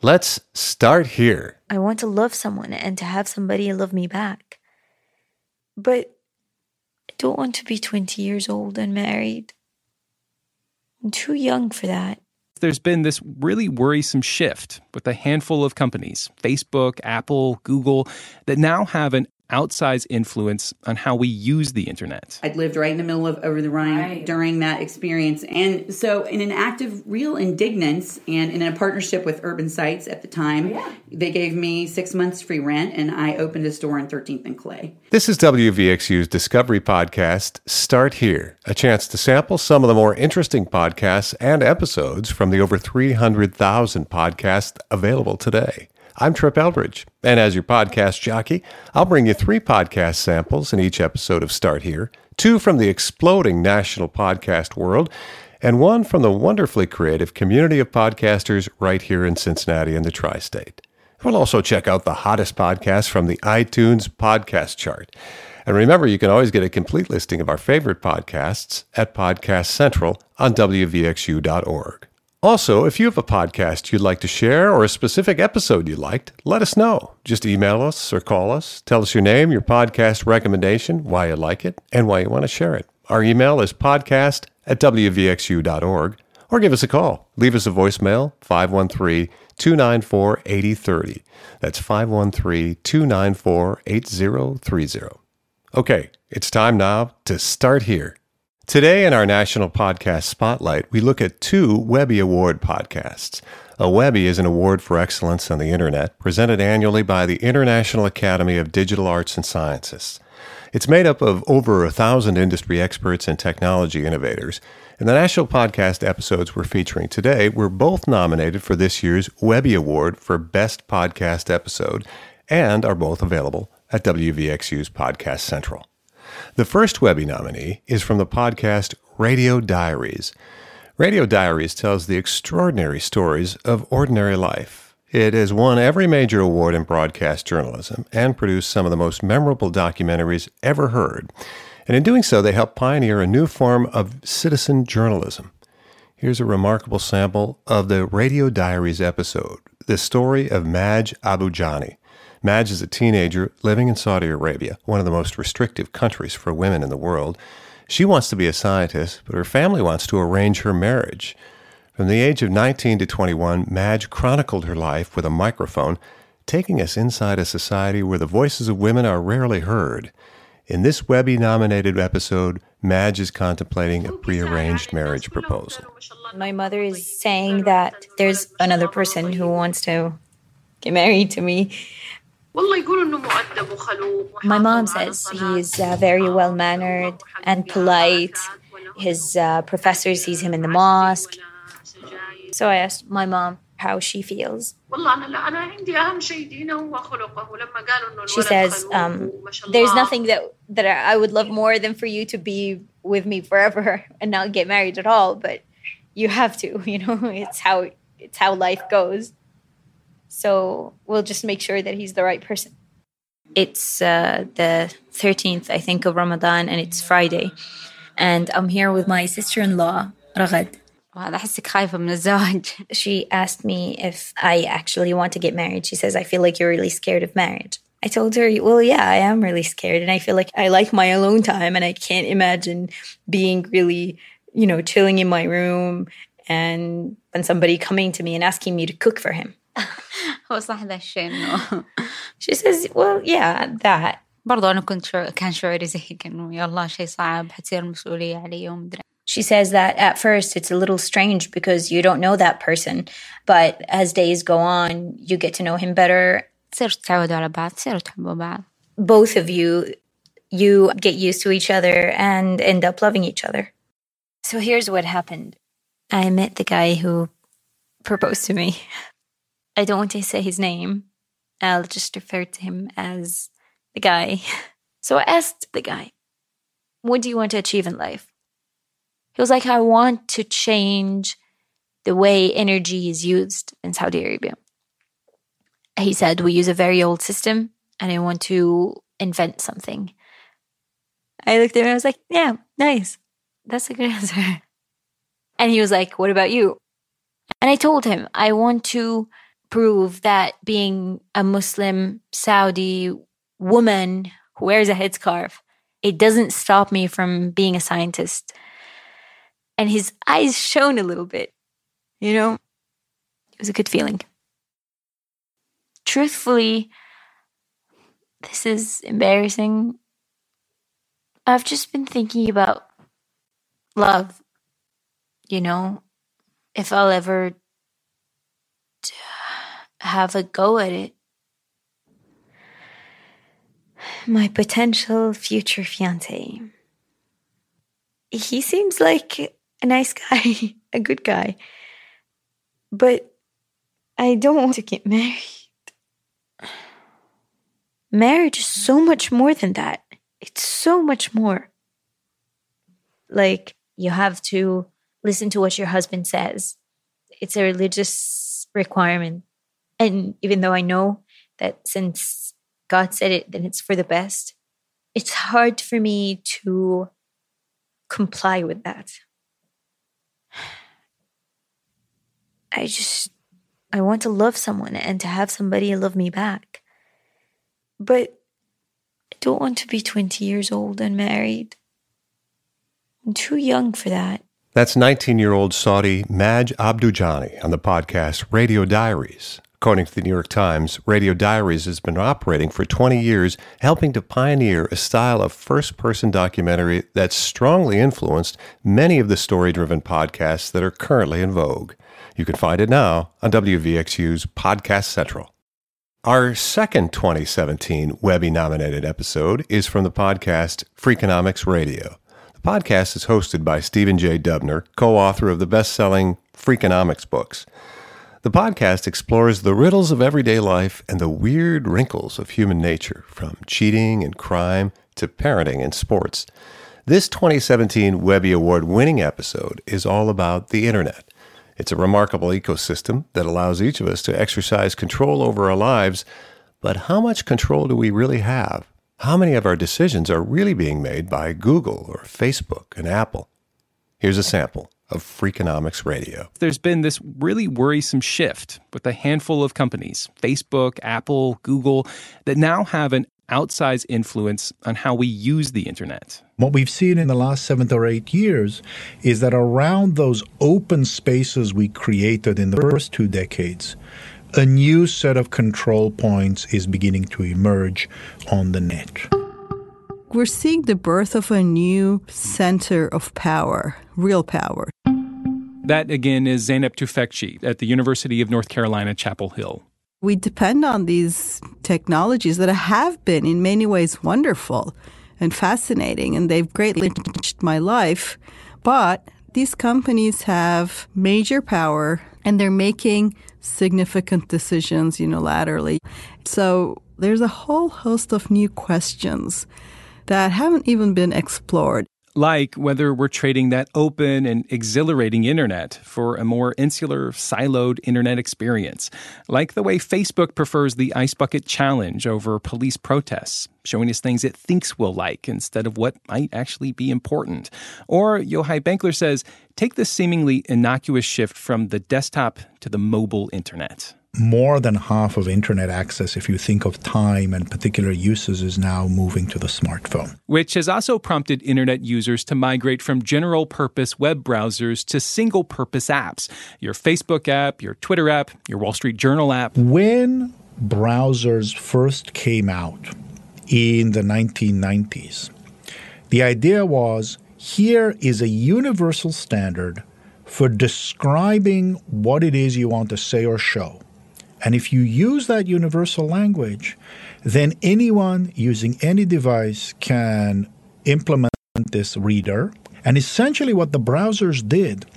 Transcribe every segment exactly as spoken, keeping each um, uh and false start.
Let's start here. I want to love someone and to have somebody love me back. But I don't want to be twenty years old and married. I'm too young for that. There's been this really worrisome shift with a handful of companies, Facebook, Apple, Google, that now have an outsized influence on how we use the internet. I'd lived right in the middle of Over the Rhine right. during that experience. And so in an act of real indignance and in a partnership with Urban Sites at the time, yeah. they gave me six months free rent and I opened a store on thirteenth and Clay. This is W V X U's Discovery Podcast, Start Here, a chance to sample some of the more interesting podcasts and episodes from the over three hundred thousand podcasts available today. I'm Trip Eldridge, and as your podcast jockey, I'll bring you three podcast samples in each episode of Start Here, two from the exploding national podcast world, and one from the wonderfully creative community of podcasters right here in Cincinnati and the Tri-State. We'll also check out the hottest podcasts from the iTunes podcast chart. And remember, you can always get a complete listing of our favorite podcasts at Podcast Central on W V X U dot org. Also, if you have a podcast you'd like to share or a specific episode you liked, let us know. Just email us or call us. Tell us your name, your podcast recommendation, why you like it, and why you want to share it. Our email is podcast at W V X U dot org, or give us a call. Leave us a voicemail, five one three, two nine four, eight zero three zero. That's five one three, two nine four, eight zero three zero. Okay, it's time now to start here. Today in our National Podcast Spotlight, we look at two Webby Award podcasts. A Webby is an award for excellence on the internet, presented annually by the International Academy of Digital Arts and Sciences. It's made up of over a thousand industry experts and technology innovators, and the national podcast episodes we're featuring today were both nominated for this year's Webby Award for Best Podcast Episode, and are both available at W V X U's Podcast Central. The first Webby nominee is from the podcast Radio Diaries. Radio Diaries tells the extraordinary stories of ordinary life. It has won every major award in broadcast journalism and produced some of the most memorable documentaries ever heard. And in doing so, they help pioneer a new form of citizen journalism. Here's a remarkable sample of the Radio Diaries episode, the story of Madge Abujani. Madge is a teenager living in Saudi Arabia, one of the most restrictive countries for women in the world. She wants to be a scientist, but her family wants to arrange her marriage. From the age of nineteen to twenty-one, Madge chronicled her life with a microphone, taking us inside a society where the voices of women are rarely heard. In this Webby-nominated episode, Madge is contemplating a prearranged marriage proposal. My mother is saying that there's another person who wants to get married to me. My mom says he's uh, very well-mannered and polite. His uh, professor sees him in the mosque. So I asked my mom how she feels. She says, um, there's nothing that, that I would love more than for you to be with me forever and not get married at all, but you have to, you know, it's how it's how life goes. So we'll just make sure that he's the right person. It's uh, the thirteenth, I think, of Ramadan, and it's Friday. And I'm here with my sister-in-law, Raghad. She asked me if I actually want to get married. She says, I feel like you're really scared of marriage. I told her, well, yeah, I am really scared. And I feel like I like my alone time. And I can't imagine being really, you know, chilling in my room and, and somebody coming to me and asking me to cook for him. She says, well, yeah, that. برضو أنا كنت شعور كان شعوري زي هيك إنه يلا شيء صعب حتصير مسؤولية علي ومدري. She says that at first it's a little strange because you don't know that person, but as days go on, you get to know him better. تصيروا تتعودوا على بعض، تصيروا تحبوا بعض. Both of you, you get used to each other and end up loving each other. So here's what happened. I met the guy who proposed to me. I don't want to say his name. I'll just refer to him as the guy. So I asked the guy, what do you want to achieve in life? He was like, I want to change the way energy is used in Saudi Arabia. He said, we use a very old system and I want to invent something. I looked at him and I was like, yeah, nice. That's a good answer. And he was like, what about you? And I told him, I want to prove that being a Muslim Saudi woman who wears a headscarf, it doesn't stop me from being a scientist. And his eyes shone a little bit, you know? It was a good feeling. Truthfully, this is embarrassing. I've just been thinking about love, you know? If I'll ever have a go at it. My potential future fiancé. He seems like a nice guy, a good guy. But I don't want to get married. Marriage is so much more than that. It's so much more. Like, you have to listen to what your husband says. It's a religious requirement. And even though I know that since God said it, then it's for the best, it's hard for me to comply with that. I just, I want to love someone and to have somebody love me back. But I don't want to be twenty years old and married. I'm too young for that. That's nineteen-year-old Saudi Maj Abdujani on the podcast Radio Diaries. According to the New York Times, Radio Diaries has been operating for twenty years, helping to pioneer a style of first-person documentary that's strongly influenced many of the story-driven podcasts that are currently in vogue. You can find it now on W V X U's Podcast Central. Our second twenty seventeen Webby-nominated episode is from the podcast Freakonomics Radio. The podcast is hosted by Stephen J. Dubner, co-author of the best-selling Freakonomics books. The podcast explores the riddles of everyday life and the weird wrinkles of human nature, from cheating and crime to parenting and sports. This twenty seventeen Webby Award-winning episode is all about the Internet. It's a remarkable ecosystem that allows each of us to exercise control over our lives, but how much control do we really have? How many of our decisions are really being made by Google or Facebook and Apple? Here's a sample of Freakonomics Radio. There's been this really worrisome shift with a handful of companies, Facebook, Apple, Google, that now have an outsized influence on how we use the internet. What we've seen in the last seven or eight years is that around those open spaces we created in the first two decades, a new set of control points is beginning to emerge on the net. We're seeing the birth of a new center of power, real power. That, again, is Zeynep Tufekci at the University of North Carolina, Chapel Hill. We depend on these technologies that have been in many ways wonderful and fascinating, and they've greatly enriched my life. But these companies have major power, and they're making significant decisions unilaterally. So there's a whole host of new questions that haven't even been explored. Like whether we're trading that open and exhilarating internet for a more insular, siloed internet experience. Like the way Facebook prefers the Ice Bucket Challenge over police protests, showing us things it thinks we'll like instead of what might actually be important. Or Yochai Benkler says, take the seemingly innocuous shift from the desktop to the mobile internet. More than half of internet access, if you think of time and particular uses, is now moving to the smartphone. Which has also prompted internet users to migrate from general-purpose web browsers to single-purpose apps. Your Facebook app, your Twitter app, your Wall Street Journal app. When browsers first came out in the nineteen nineties, the idea was, here is a universal standard for describing what it is you want to say or show. And if you use that universal language, then anyone using any device can implement this reader. And essentially what the browsers did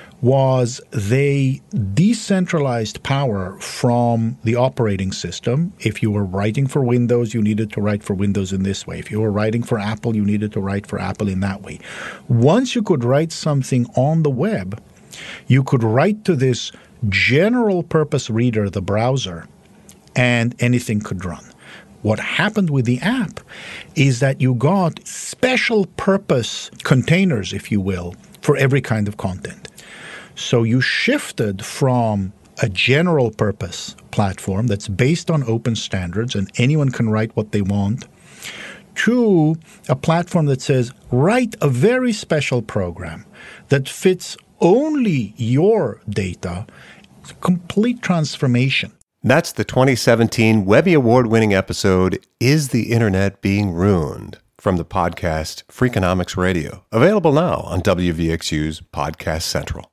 was they decentralized power from the operating system. If you were writing for Windows, you needed to write for Windows in this way. If you were writing for Apple, you needed to write for Apple in that way. Once you could write something on the web, you could write to this general purpose reader, the browser, and anything could run. What happened with the app is that you got special purpose containers, if you will, for every kind of content. So you shifted from a general purpose platform that's based on open standards and anyone can write what they want, to a platform that says, write a very special program that fits only your data. It's a complete transformation. That's the twenty seventeen Webby Award-winning episode, Is the Internet Being Ruined? From the podcast Freakonomics Radio, available now on W V X U's Podcast Central.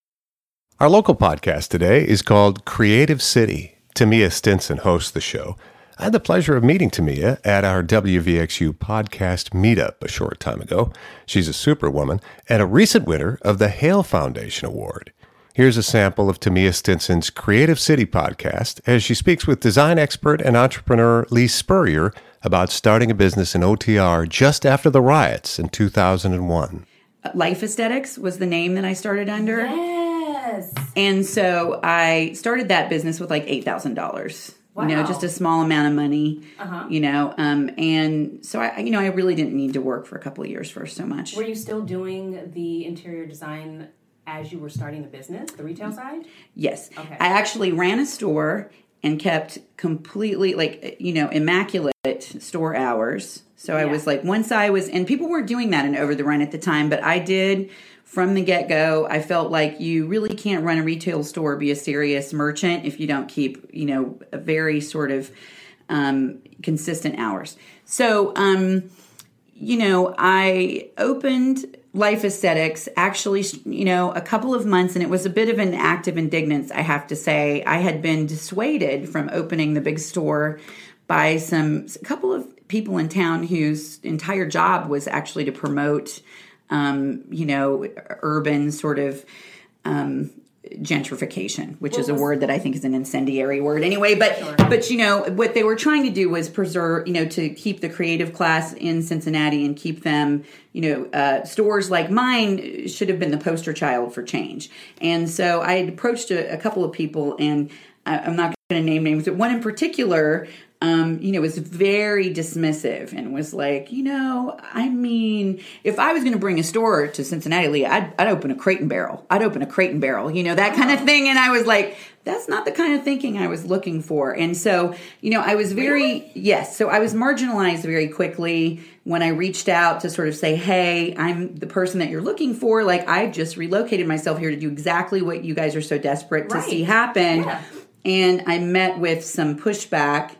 Our local podcast today is called Creative City. Tamia Stinson hosts the show. I had the pleasure of meeting Tamia at our W V X U podcast meetup a short time ago. She's a superwoman and a recent winner of the Hale Foundation Award. Here's a sample of Tamia Stinson's Creative City podcast as she speaks with design expert and entrepreneur Lee Spurrier about starting a business in O T R just after the riots in two thousand one. Life Aesthetics was the name that I started under. Yes. And so I started that business with like eight thousand dollars. Wow. You know, just a small amount of money, uh-huh. you know. Um, and so, I, you know, I really didn't need to work for a couple of years for so much. Were you still doing the interior design as you were starting the business, the retail side? Yes. Okay. I actually ran a store and kept completely, like, you know, immaculate store hours. So I Yeah. was like, once I was, and people weren't doing that in Over the Run at the time, but I did from the get-go. I felt like you really can't run a retail store, be a serious merchant if you don't keep, you know, a very sort of um, consistent hours. So, um, you know, I opened Life Aesthetics actually, you know, a couple of months, and it was a bit of an act of indignance, I have to say. I had been dissuaded from opening the big store by some a couple of people in town whose entire job was actually to promote, um, you know, urban sort of um, gentrification, which What is a was- word that I think is an incendiary word anyway. But Sure. but you know what they were trying to do was preserve, you know, to keep the creative class in Cincinnati and keep them, you know, uh, stores like mine should have been the poster child for change. And so I had approached a, a couple of people, and I, I'm not going to name names, but one in particular. Um, you know, was very dismissive and was like, you know, I mean, if I was going to bring a store to Cincinnati, I'd, I'd open a Crate and Barrel. I'd open a Crate and Barrel, you know, that kind of thing. And I was like, that's not the kind of thinking I was looking for. And so, you know, I was very, Really? yes. So I was marginalized very quickly when I reached out to sort of say, hey, I'm the person that you're looking for. Like, I've just relocated myself here to do exactly what you guys are so desperate to Right. see happen. Yeah. And I met with some pushback.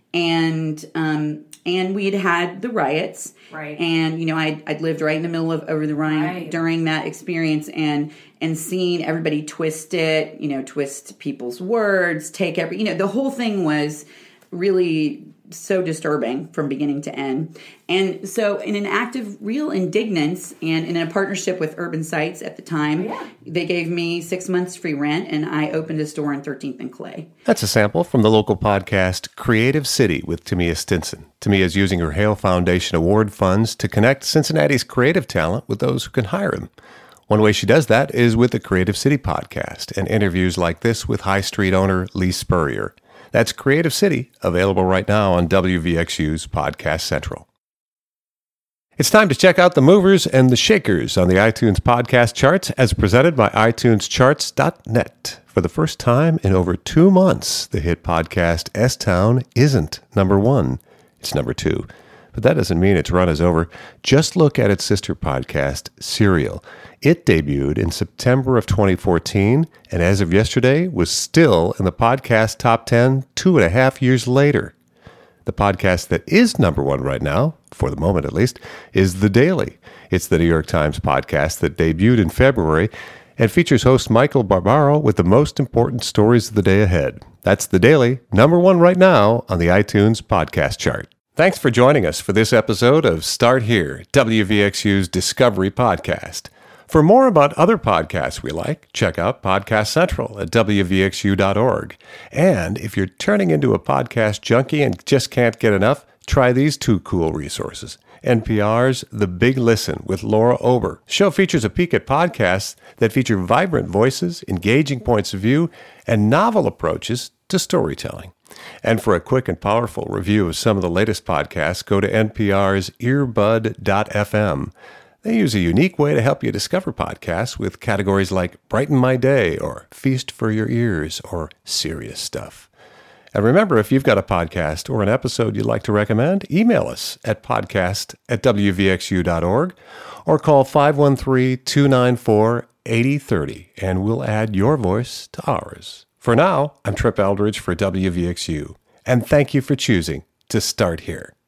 And um, and we had had the riots, Right. And you know, I'd, I'd lived right in the middle of Over the Rhine Right. during that experience, and and seeing everybody twist it, you know, twist people's words, take every, you know, the whole thing was really so disturbing from beginning to end. And so in an act of real indignance and in a partnership with Urban Sites at the time, Oh, yeah. they gave me six months free rent, and I opened a store on thirteenth and Clay. That's a sample from the local podcast Creative City with Tamia Stinson. Tamia is using her Hale Foundation Award funds to connect Cincinnati's creative talent with those who can hire them. One way she does that is with the Creative City podcast and interviews like this with High Street owner Lee Spurrier. That's Creative City, available right now on W V X U's Podcast Central. It's time to check out the movers and the shakers on the iTunes podcast charts as presented by i tunes charts dot net. For the first time in over two months, the hit podcast S-Town isn't number one. It's number two. But that doesn't mean its run is over. Just look at its sister podcast, Serial. It debuted in September of twenty fourteen, and as of yesterday, was still in the podcast top ten two and a half years later. The podcast that is number one right now, for the moment at least, is The Daily. It's the New York Times podcast that debuted in February and features host Michael Barbaro with the most important stories of the day ahead. That's The Daily, number one right now on the iTunes podcast chart. Thanks for joining us for this episode of Start Here, W V X U's Discovery Podcast. For more about other podcasts we like, check out Podcast Central at W V X U dot org. And if you're turning into a podcast junkie and just can't get enough, try these two cool resources. N P R's The Big Listen with Laura Ober. The show features a peek at podcasts that feature vibrant voices, engaging points of view, and novel approaches to storytelling. And for a quick and powerful review of some of the latest podcasts, go to N P R's earbud dot f m. They use a unique way to help you discover podcasts with categories like Brighten My Day or Feast for Your Ears or Serious Stuff. And remember, if you've got a podcast or an episode you'd like to recommend, email us at podcast at w v x u dot org or call five one three, two nine four, eight zero three zero and we'll add your voice to ours. For now, I'm Trip Eldridge for W V X U, and thank you for choosing to start here.